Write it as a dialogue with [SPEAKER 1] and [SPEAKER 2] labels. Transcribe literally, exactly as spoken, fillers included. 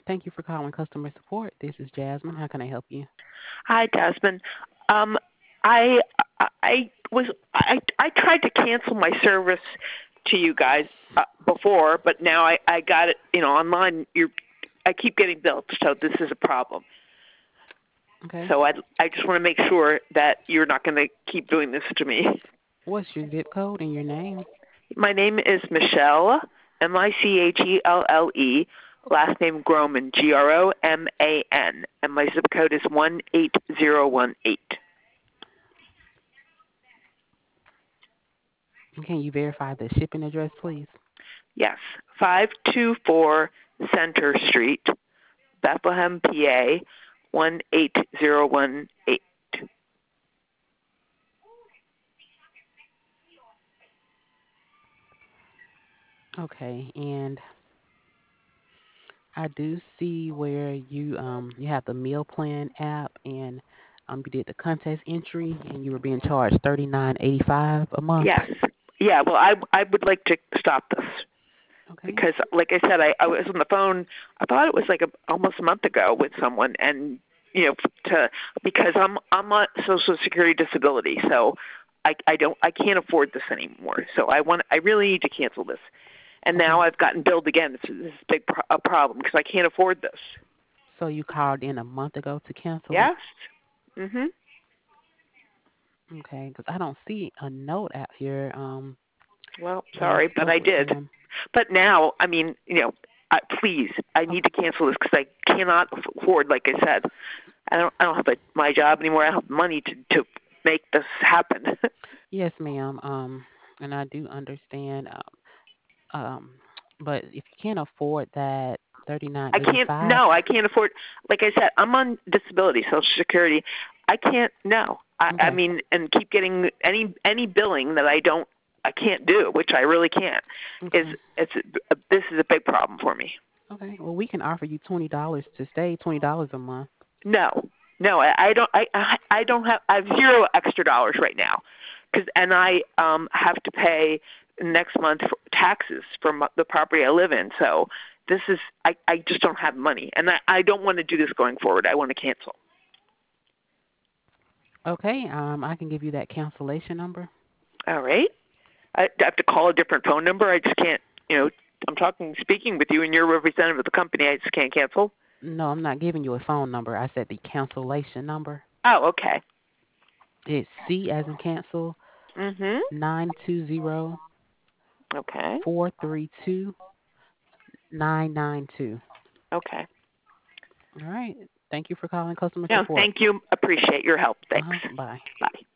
[SPEAKER 1] Thank you for calling customer support. This is Jasmine. How can I help you?
[SPEAKER 2] Hi, Jasmine. Um, I I was I I tried to cancel my service to you guys uh, before, but now I I got it. You know, online. You, I keep getting billed, so this is a problem.
[SPEAKER 1] Okay.
[SPEAKER 2] So I I just want to make sure that you're not going to keep doing this to me.
[SPEAKER 1] What's your zip code and your name?
[SPEAKER 2] My name is Michelle, M I C H E L L E. Last name Groman, G R O M A N, and my zip code is one eight zero one eight.
[SPEAKER 1] And can you verify the shipping address, please?
[SPEAKER 2] Yes, five two four Center Street, Bethlehem, P A, one eight zero one eight.
[SPEAKER 1] Okay. And I do see where you um you have the meal plan app and um you did the contest entry and you were being charged thirty nine eighty five a month.
[SPEAKER 2] Yes. Yeah, well, I, I would like to stop this
[SPEAKER 1] Okay.
[SPEAKER 2] because, like I said, I, I was on the phone, I thought it was like a, almost a month ago with someone, and, you know, to because I'm I'm on Social Security disability, so I, I don't I can't afford this anymore. So I want I really need to cancel this. And now
[SPEAKER 1] Okay.
[SPEAKER 2] I've gotten billed again. This is, this is a big pro- a problem because I can't afford this.
[SPEAKER 1] So you called in a month ago to cancel it?
[SPEAKER 2] Yes. Mhm.
[SPEAKER 1] Okay, because I don't see a note out here um
[SPEAKER 2] Well,
[SPEAKER 1] where you
[SPEAKER 2] sorry, but
[SPEAKER 1] spoke
[SPEAKER 2] I
[SPEAKER 1] with
[SPEAKER 2] did.
[SPEAKER 1] someone.
[SPEAKER 2] But now, I mean, you know, I, please, I need to cancel this because I cannot afford. Like I said, I don't. I don't have a, my job anymore. I don't have money to to make this happen.
[SPEAKER 1] Yes, ma'am. Um, and I do understand. Um, um, but if you can't afford that thirty nine
[SPEAKER 2] I
[SPEAKER 1] eighty
[SPEAKER 2] can't.
[SPEAKER 1] five,
[SPEAKER 2] No, I can't afford. Like I said, I'm on disability, Social Security. I can't. No. I, I
[SPEAKER 1] okay,
[SPEAKER 2] mean, and keep getting any any billing that I don't. I can't do, which I really can't. Is
[SPEAKER 1] okay,
[SPEAKER 2] it's a, this is a big problem for me.
[SPEAKER 1] okay. Well, we can offer you twenty dollars to stay, twenty dollars a month.
[SPEAKER 2] No, no, I, I don't. I I I don't have. I have zero extra dollars right now, because and I um have to pay next month for taxes from the property I live in. So this is I I just don't have money, and I I don't want to do this going forward. I want to cancel.
[SPEAKER 1] Okay. Um, I can give you that cancellation number.
[SPEAKER 2] All right. I, I have to call a different phone number. I just can't. You know, I'm talking, speaking with you, and you're a representative of the company. I just can't cancel.
[SPEAKER 1] No, I'm not giving you a phone number. I said the cancellation number.
[SPEAKER 2] Oh, okay.
[SPEAKER 1] It's C as in cancel
[SPEAKER 2] Mhm.
[SPEAKER 1] nine two zero
[SPEAKER 2] Okay.
[SPEAKER 1] four three two nine nine two.
[SPEAKER 2] Okay.
[SPEAKER 1] All right. Thank you for calling customer
[SPEAKER 2] No,
[SPEAKER 1] support.
[SPEAKER 2] thank you. Appreciate your help.
[SPEAKER 1] Uh
[SPEAKER 2] Thanks.
[SPEAKER 1] huh. Bye.
[SPEAKER 2] Bye.